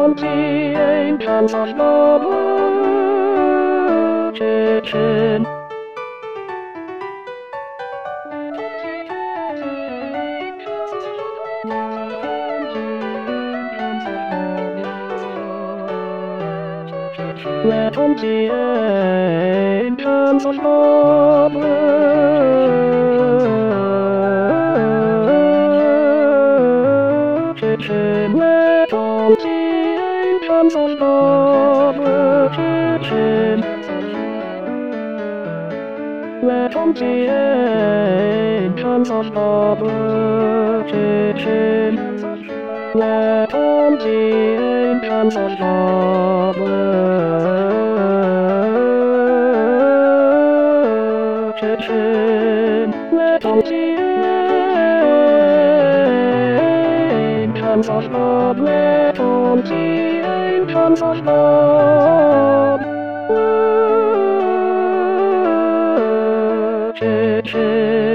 on the ancient of Kitchen. Let on the ancient of Kitchen. Let on the ancient of Kitchen. Let on the ancient of Kitchen. Let on the ancient of Kitchen. Let on the ancient of Let on the ancient of Kitchen.